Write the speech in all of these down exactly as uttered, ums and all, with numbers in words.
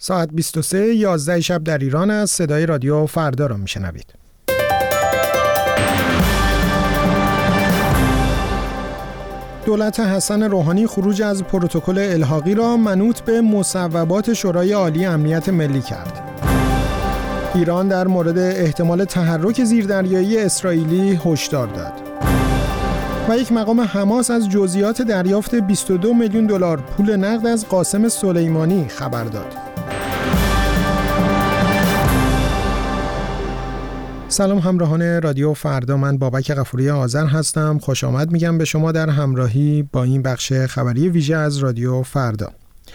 ساعت بیست و سه یازده شب در ایران است. صدای رادیو فردا را میشنوید. دولت حسن روحانی خروج از پروتکل الحاقی را منوط به مصوبات شورای عالی امنیت ملی کرد. ایران در مورد احتمال تحرک زیردریایی اسرائیلی هشدار داد. و یک مقام حماس از جزئیات دریافت بیست و دو میلیون دلار پول نقد از قاسم سلیمانی خبر داد. سلام همراهان رادیو فردا، من بابک غفوری آذر هستم. خوش آمد میگم به شما در همراهی با این بخش خبری ویژه از رادیو فردا.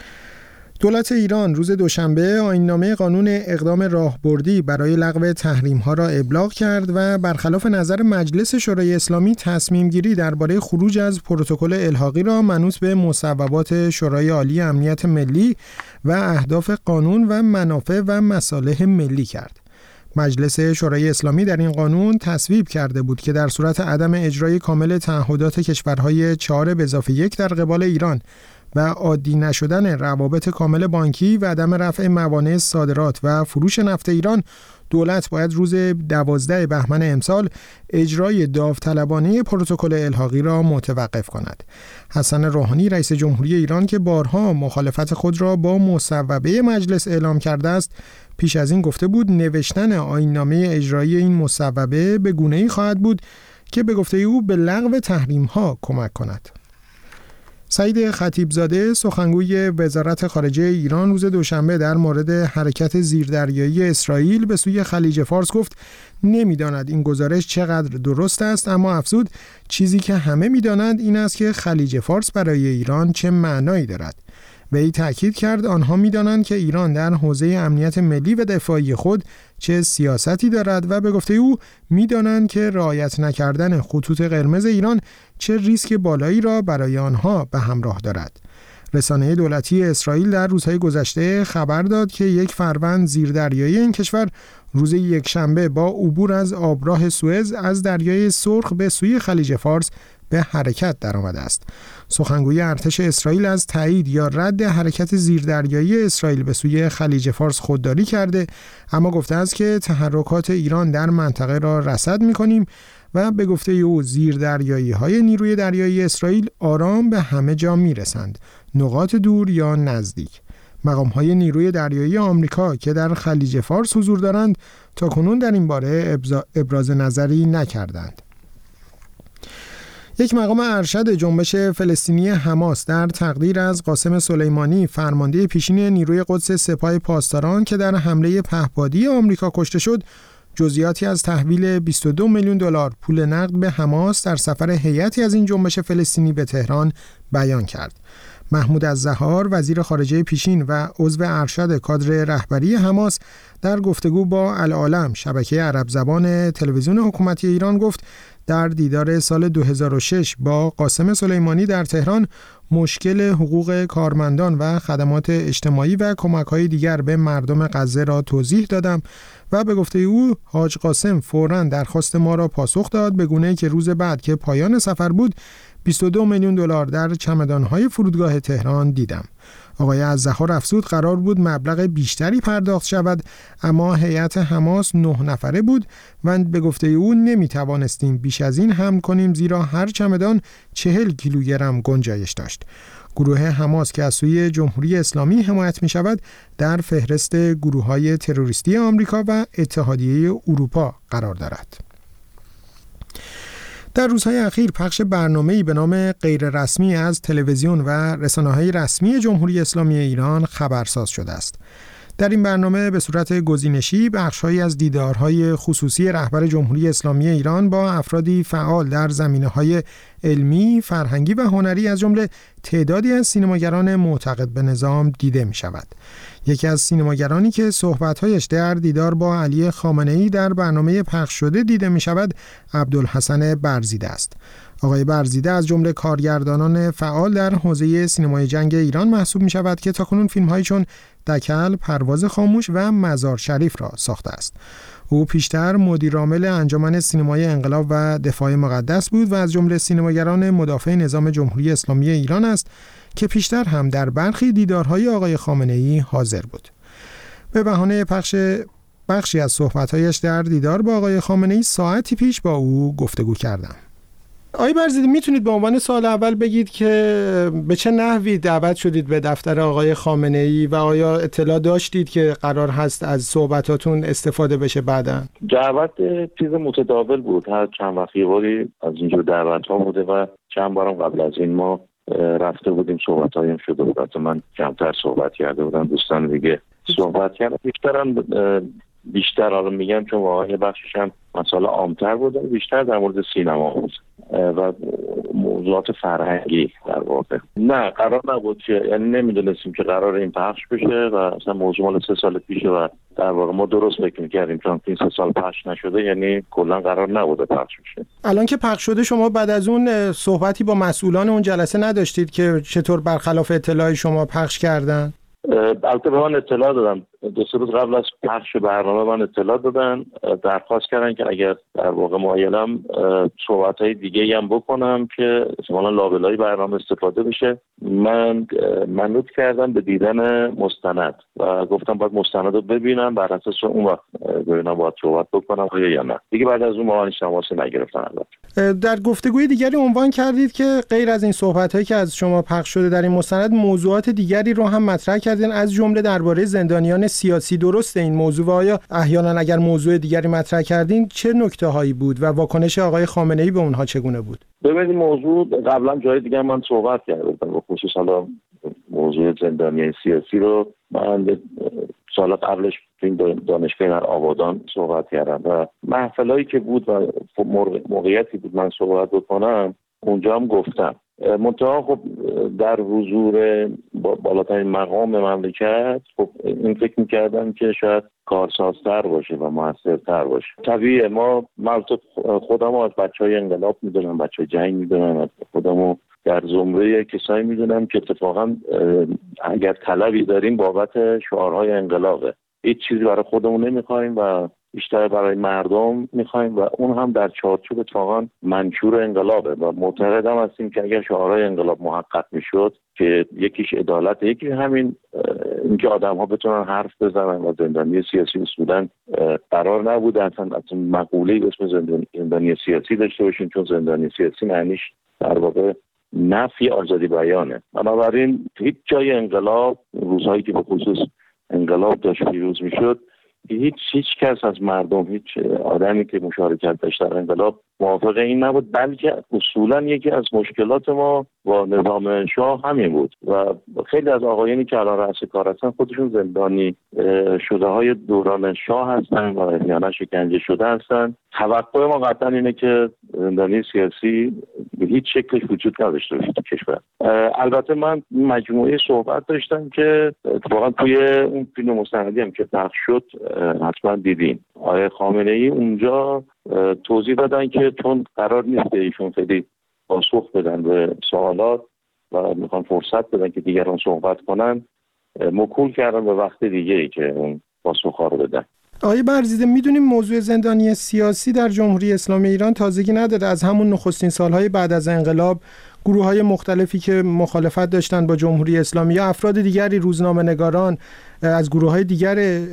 دولت ایران روز دوشنبه آیین‌نامه قانون اقدام راهبردی برای لغو تحریم‌ها را ابلاغ کرد و برخلاف نظر مجلس شورای اسلامی تصمیم گیری درباره خروج از پروتکل الحاقی را منوط به مصوبات شورای عالی امنیت ملی و اهداف قانون و منافع و مصالح ملی کرد. مجلس شورای اسلامی در این قانون تصویب کرده بود که در صورت عدم اجرای کامل تعهدات کشورهای چهار به اضافه یک در قبال ایران و عادی نشدن روابط کامل بانکی و عدم رفع موانع صادرات و فروش نفت ایران، دولت باید روز دوازده بهمن امسال اجرای داوطلبانه پروتکل الحاقی را متوقف کند. حسن روحانی رئیس جمهوری ایران که بارها مخالفت خود را با مصوبه مجلس اعلام کرده است، پیش از این گفته بود نوشتن آیین‌نامه اجرایی این مصوبه به گونه‌ای خواهد بود که به گفته او به لغو تحریم‌ها کمک کند. سعید خطیبزاده سخنگوی وزارت خارجه ایران روز دوشنبه در مورد حرکت زیردریایی اسرائیل به سوی خلیج فارس گفت نمی‌داند این گزارش چقدر درست است، اما افزود چیزی که همه می‌دانند این است که خلیج فارس برای ایران چه معنایی دارد. وی تأکید کرد آنها می‌دانند که ایران در حوزه امنیت ملی و دفاعی خود چه سیاستی دارد و به گفته او می‌دانند که رعایت نکردن خطوط قرمز ایران چه ریسک بالایی را برای آنها به همراه دارد. رسانه دولتی اسرائیل در روزهای گذشته خبر داد که یک فروند زیردریایی این کشور روز یکشنبه با عبور از آبراه سوئز از دریای سرخ به سوی خلیج فارس به حرکت درآمده است. سخنگوی ارتش اسرائیل از تایید یا رد حرکت زیردریایی اسرائیل به سوی خلیج فارس خودداری کرده، اما گفته است که تحرکات ایران در منطقه را رصد می‌کنیم و به گفته او زیردریایی‌های نیروی دریایی اسرائیل آرام به همه جا می‌رسند، نقاط دور یا نزدیک. مقام‌های نیروی دریایی آمریکا که در خلیج فارس حضور دارند تاکنون در این باره ابراز نظری نکردند. یک مقام ارشد جنبش فلسطینی حماس در تقدیر از قاسم سلیمانی فرمانده پیشین نیروی قدس سپاه پاسداران که در حمله پهپادی آمریکا کشته شد، جزئیاتی از تحویل بیست و دو میلیون دلار پول نقد به حماس در سفر هیئتی از این جنبش فلسطینی به تهران بیان کرد. محمود الزهار وزیر خارجه پیشین و عضو ارشد کادر رهبری حماس در گفتگو با العالم شبکه عرب زبان تلویزیون حکومتی ایران گفت در دیدار سال دو هزار و شش با قاسم سلیمانی در تهران مشکل حقوق کارمندان و خدمات اجتماعی و کمک‌های دیگر به مردم غزه را توضیح دادم و به گفته او حاج قاسم فوراً درخواست ما را پاسخ داد، به گونه‌ای که روز بعد که پایان سفر بود بیست و دو میلیون دلار در چمدان‌های فرودگاه تهران دیدم. آقای الزهار افزود قرار بود مبلغ بیشتری پرداخت شود، اما هیئت حماس نه نفره بود و به گفته او نمی‌توانستیم بیش از این حمل کنیم زیرا هر چمدان چهل کیلوگرم گنجایش داشت. گروه حماس که از سوی جمهوری اسلامی حمایت می شود در فهرست گروه‌های تروریستی آمریکا و اتحادیه اروپا قرار دارد. در روزهای اخیر پخش برنامه‌ای به نام غیر رسمی از تلویزیون و رسانه‌های رسمی جمهوری اسلامی ایران خبرساز شده است. در این برنامه به صورت گزینشی بخش‌هایی از دیدارهای خصوصی رهبر جمهوری اسلامی ایران با افرادی فعال در زمینه‌های علمی، فرهنگی و هنری از جمله تعدادی از سینماگران معتقد به نظام دیده می‌شود. یکی از سینماگرانی که صحبت‌هایش در دیدار با علی خامنه‌ای در برنامه پخش شده دیده می‌شود، عبدالحسن برزیده است. آقای برزیده از جمله کارگردانان فعال در حوزه سینمای جنگ ایران محسوب می‌شود که تاکنون فیلم‌هایی چون دکل، پرواز خاموش و مزار شریف را ساخته است. او پیشتر مدیر عامل انجمن سینمای انقلاب و دفاع مقدس بود و از جمله سینماگران مدافع نظام جمهوری اسلامی ایران است که پیشتر هم در برخی دیدارهای آقای خامنه‌ای حاضر بود. به بهانه پخش بخشی از صحبت‌هایش در دیدار با آقای خامنه‌ای ساعتی پیش با او گفتگو کردم. آقای برزیدی، میتونید به عنوان سوال اول بگید که به چه نحوی دعوت شدید به دفتر آقای خامنه‌ای و آیا اطلاع داشتید که قرار هست از صحبتاتون استفاده بشه بعداً؟ دعوت چیز متداول بود، هر چند وقت یه باری از اینجور دعوت‌ها بوده و چند بارم قبل از این ما رفته بودیم، صحبت‌هایم شده بود. من کمتر صحبت کرده بودم، دوستان دیگه صحبت کردن. بیشترم بیشتر حالا میگم چون واقعا بخشش هم مسائل عام‌تر بوده، بیشتر در مورد سینما بود و موضوعات فرهنگی در واقع. نه قرار نبود که، یعنی نمیدونستیم که قرار این پخش بشه و اصلا موضوع مال سه سال پیشه و در واقع ما درست فکر می‌کردیم چون این سه سال پخش نشده، یعنی کلا قرار نبوده پخش بشه. الان که پخش شده شما بعد از اون صحبتی با مسئولان اون جلسه نداشتید که چطور برخلاف اطلاع شما پخش کردن؟ البته به من اطلاع دادن، دو سه روز قبل از پخش برنامه من اطلاع دادن، درخواست کردن که اگر در واقع مایلم صحبت‌های دیگه‌ای هم بکنم که احتمالاً لابلای برنامه استفاده بشه. من منوط کردم به دیدن مستند و گفتم باید مستند رو ببینم، بر اساس اون وقت ببینم باید صحبت بکنم یا نه. دیگه بعد از اون ما هیچ تماسی نگرفتن. البته در گفتگوی دیگری عنوان کردید که غیر از این صحبت‌هایی که از شما پخش شده در این مستند، موضوعات دیگری رو هم مطرح کردین، از جمله درباره زندانیان سیاسی. درسته این موضوع و آیا احیانا اگر موضوع دیگری مطرح کردین چه نکته‌هایی بود و واکنش آقای خامنه‌ای به اونها چگونه بود؟ ببینید موضوع قبلا جای دیگه من صحبت کردم، به خصوص حالا موضوع زندانیان سیاسی رو من سال قبلش تو دانشگاه در آبادان صحبت کردم و محفلایی که بود و موقعیتی بود من صحبت بکنم اونجا هم گفتم. منتها خب در حضور بالاترین مقام مملکت خب این فکر می‌کردم که شاید کارسازتر باشه و موثرتر باشه. طبیعیه ما من خودم از بچهای انقلاب میدونم، بچهای جنگ میدونم، خودمو در زمره کسایی میدونم که اتفاقا اگر طلبی داریم بابت شعارهای انقلابه، هیچ چیزی برای خودمون نمیخوایم و بیشتر برای مردم میخوایم و اون هم در چارچوب اتفاقا منشور انقلابه و معتقدم هستیم که اگر شعارهای انقلاب محقق میشد که یکیش عدالت، یکی همین اینکه آدم‌ها بتونن حرف بزنن و زندانی سیاسی اصولاً قرار نبوده اصلا اصلا مقوله‌ای به اسم زندانی سیاسی داشته باشین، چون زندانی سیاسی معنیش در واقع نفی آزادی بیانه. بنابراین هیچ جای انقلاب، روزهایی که به خصوص انقلاب داشت پیروز میشد، هیچ هیچ کس از مردم، هیچ آدمی که مشارکت داشت در انقلاب موافق این نبود، بلکه اصولا یکی از مشکلات ما با نظام شاه همین بود و خیلی از آقایانی که الان رئیس کار هستن خودشون زندانی شده های دوران شاه هستن و احیانا شکنجه شده هستن. توقع ما قطعا اینه که زندانی سیاسی به هیچ شکلش وجود نداشته باشه تو کشور. البته من مجموعه صحبت داشتم که اتفاقا توی اون فیلم مستندی هم که پخش شد حتما دیدین، آقای خامنه‌ای اونجا توضیح دادن که چون قرار نیست ایشون خیلی پاسخ بدن به سوالات و میخوان فرصت بدن که دیگران صحبت کنن، موکول کردن به وقت دیگه ای که اون پاسخ‌ها رو بدن. آقای برزیده، میدونیم موضوع زندانی سیاسی در جمهوری اسلامی ایران تازگی نداره. از همون نخستین سالهای بعد از انقلاب گروه‌های مختلفی که مخالفت داشتن با جمهوری اسلامی یا افراد دیگری، روزنامه‌نگاران از گروه‌های دیگر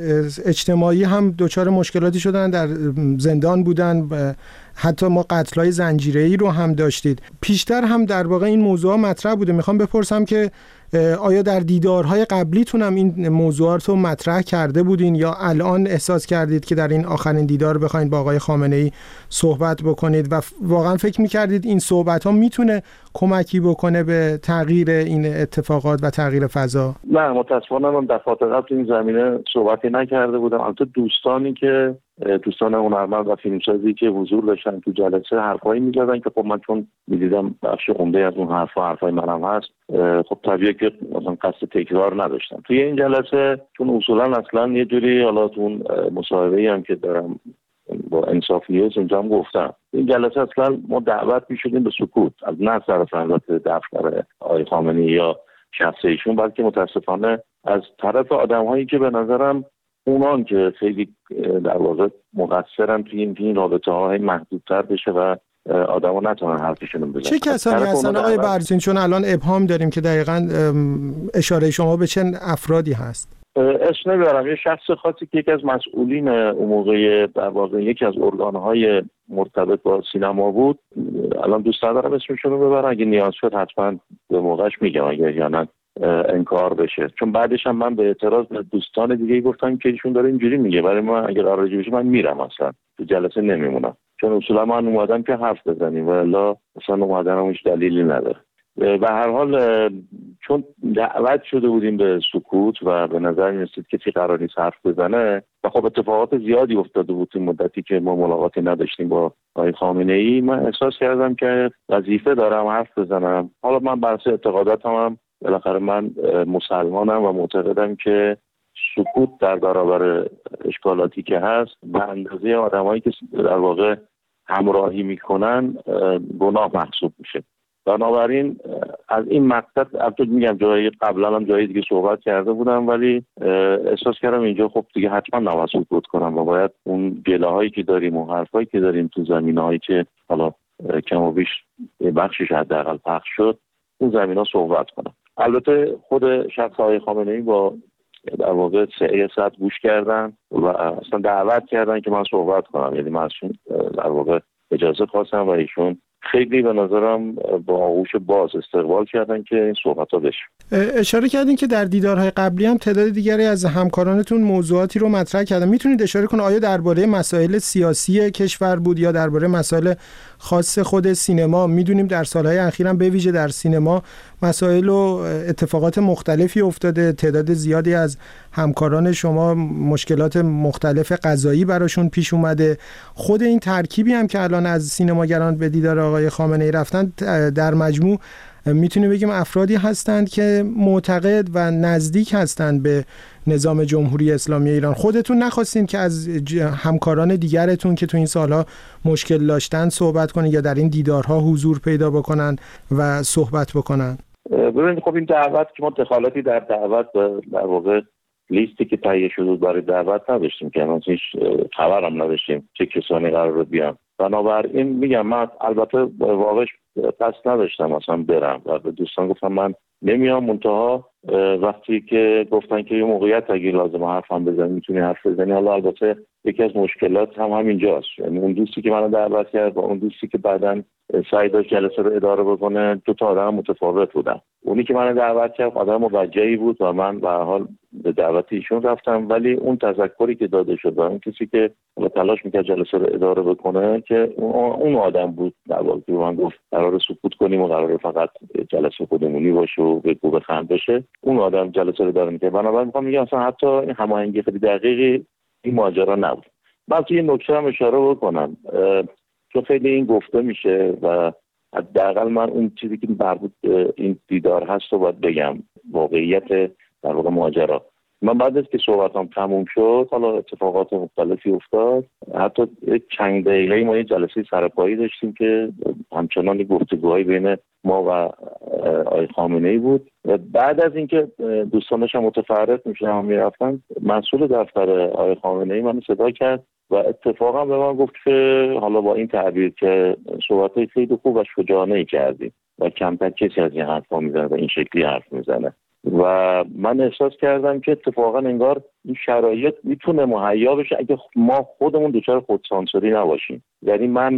اجتماعی هم دچار مشکلاتی شدن، در زندان بودن، حتی ما قتل‌های زنجیره‌ای رو هم داشتید. پیشتر هم در واقع این موضوع مطرح بوده. میخوام بپرسم که آیا در دیدارهای قبلیتون هم این موضوعات رو مطرح کرده بودین یا الان احساس کردید که در این آخرین دیدار بخواید با آقای خامنه‌ای صحبت بکنید و واقعا فکر می‌کردید این صحبت‌ها میتونه کمکی بکنه به تغییر این اتفاقات و تغییر فضا؟ نه متأسفانه من دفعات قبل این زمینه صحبتی نکرده بودم. البته دوستانی که دوستان هنرمند و فیلمسازی که حضور داشتن تو جلسه حرفایی می‌زدن که خب من چون می‌دیدم بخش عمده از اون حرفا حرفای منم هست، خب طبیعیه که مثلا قصد تکرار نداشتم. توی این جلسه چون اصولا اصلا یه جوری حالا تو اون مصاحبه‌ای هم که دارم با انصاف نیوز اونجا هم گفتم، این جلسه اصلا ما دعوت می‌شدیم به سکوت، از نه طرف البته دفتر آقای خامنه‌ای یا شخص ایشون، بلکه متاسفانه از طرف آدم‌هایی که به نظرم اونان که خیلی در واقع مقصرن توی این این رابطه‌های محدودتر بشه و آدم‌ها نتونن حرفشون بزنن. چه کسانی هستن آقای برزین؟ چون الان ابهام داریم که دقیقاً اشاره شما به چه افرادی هست. اسم نمیارم، یه شخص خاصی که یکی از مسئولین اون موقع در واقع یکی از ارگان‌های مرتبط با سینما بود، الان دوست ندارم اسمشون رو ببرم، اگه نیاز شد حتما به موقعش میگم اگه یا نه انکار بشه. چون بعدش هم من به اعتراض به دوستان دیگه گفتم که ایشون داره اینجوری میگه، برای من اگه راجع بشه من میرم، اصلا تو جلسه نمیمونم، چون اصولا من اومدم که حرف بزنیم و الا اصلا اومدنم هیچ دلیلی نداره. به هر حال چون دعوت شده بودیم به سکوت و به نظر می‌رسید کسی قرار نیست حرف بزنه و خب اتفاقات زیادی افتاده بود این مدتی که ما ملاقاتی نداشتیم با آقای خامنه‌ای، من احساس کردم که وظیفه دارم حرف بزنم. حالا من بر اساس اعتقاداتم هم بالاخره من مسلمانم و معتقدم که سکوت در برابر اشکالاتی که هست به اندازه آدمایی که در واقع همراهی میکنن گناه محسوب میشه. بنابراین از این مقصد البته میگم جایی قبلا هم جایی دیگه صحبت کرده بودم، ولی احساس کردم اینجا خب دیگه حتما نباید سکوت کنم و باید اون گله هایی که داریم و حرف هایی که داریم تو زمینه هایی که حالا کم و بیش بخشش حداقل پخش شد اون زمین ها صحبت کنم. البته خود شخص آقای خامنه‌ای با در واقع سعی صد گوش کردن و اصلا دعوت کردن که من صحبت کنم، یعنی من در واقع اجازه خواستم و ایشون خیلی به نظرم با آغوش باز استقبال کردن که این صحبت‌ها بشه. اشاره کردین که در دیدارهای قبلی هم تعداد دیگری از همکارانتون موضوعاتی رو مطرح کردن. میتونید اشاره کنید آیا درباره مسائل سیاسی کشور بود یا درباره مسائل خاص خود سینما؟ میدونیم در سالهای اخیر هم به ویژه در سینما مسائل و اتفاقات مختلفی افتاده، تعداد زیادی از همکاران شما مشکلات مختلف قضایی براشون پیش اومده. خود این ترکیبی هم که الان از سینماگران به دیدار آقای خامنه‌ای رفتن در مجموع میتونیم بگیم افرادی هستند که معتقد و نزدیک هستند به نظام جمهوری اسلامی ایران. خودتون نخواستین که از همکاران دیگرتون که تو این سالها مشکل داشتن صحبت کنین یا در این دیدارها حضور پیدا بکنن و صحبت بکنن؟ ببینید خب این دعوت که ما دخالتی در دعوت در واقع لیستی که تهیه شده برای دعوت نداشتیم که ما هیچ خبرم نداشتیم چه کسانی قراره بیان. بنابراین میگم من البته واقعش قصد نداشتم اصلا برم و به دوستان گفتم من نمیام، منتها وقتی که گفتن که یه موقعیت اگه لازم حرفم بزنی میتونی حرف بزنی. حالا البته یکی از مشکلات هم همینجاست، یعنی اون دوستی که منو دعوت کرد و اون دوستی که بعداً سعی داشت جلسه رو اداره بکنه دو تا آدم متفاوت بودن. اونی که منو دعوت کرد آدم موجهی بود و من به هر حال به دعوت ایشون رفتم، ولی اون تذکری که داده شد و اون کسی که تلاش میکرد جلسه رو اداره بکنه که اون آدم بود در واقع که من گفت قرار سکوت کنیم و قرار فقط جلسه خودمونی باشه و بگو بخند بشه، اون آدم جلسه رو اداره میکرد. بنابراین میخوام بگم اصلا حتی این هماهنگی خیلی دقیقی این ماجرا نبود. من توی این نکته هم اشاره بکنم چون خیلی این گفته میشه و حداقل من اون چیزی که مربوط به این دیدار هست رو باید بگم، واقعیت در واقع ماجرا. من بعد از که صحبتام تموم شد حالا اتفاقات مختلفی افتاد، حتی چند دقیقه ما یه جلسه سرپایی داشتیم که همچنان گفتگوهای بین ما و آقای خامنه‌ای بود. بعد از اینکه دوستان داشتن متفرق میشدن و میرفتن، مسئول دفتر آقای خامنه‌ای منو صدا کرد و اتفاقا به من گفت که حالا با این تعبیر که صحبت‌های خیلی خوب و شجاعانه‌ای کردی و کمتر کسی از این حرفا میزنه و این شکلی حرف میزنه و من احساس کردم که اتفاقا انگار این شرایط میتونه مهیا بشه اگه ما خودمون دچار خودسانسوری نباشیم. یعنی من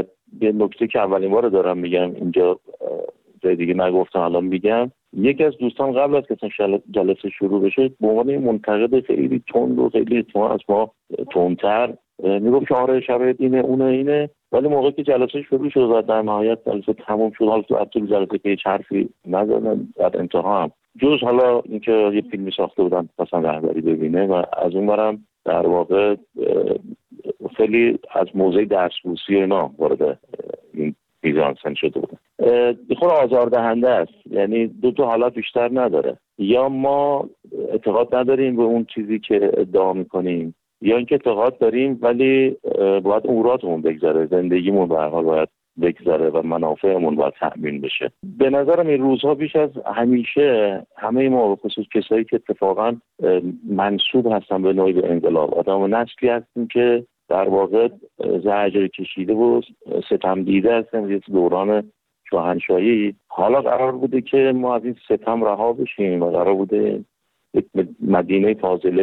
یه نکته که اولین بار دارم میگم اینجا جای دیگه نگفتم الان میگم، یکی از دوستان قبل از که جلسه شروع بشه به عنوان منتقد خیلی تند و خیلی تو از ما تندتر میگفت که آره شرایط اینه اونه اینه، ولی موقعی که جلسه شروع شد و در نهایت جلسه تموم شد حالا تو طول جلسه که هیچ حرفی نزدن در انتها هم جز حالا اینکه یه فیلمی ساخته بودن مثلا رهبری ببینه و از اون برم در واقع خیلی از موضوع درس‌بوسی و اینا وارد این میزانسن شده بودن. خود آزاردهنده است، یعنی دو تا حالت بیشتر نداره، یا ما اعتقاد نداریم به اون چیزی که ادعا میکنیم یا اینکه اعتقاد داریم ولی باید اموراتمون بگذره، زندگیمون به هر حال باید بگذره و منافعمون باید تأمین بشه. به نظرم این روزها بیش از همیشه همه ما به خصوص کسایی که اتفاقا منسوب هستن به نوعی به انقلاب، آدم نسلی هستیم که در واقع زجر کشیده و ستم دیده هستیم یه دوران شاهنشاهی. حالا قرار بوده که ما از این ستم رها بشیم و قرار بوده مدینه فاضله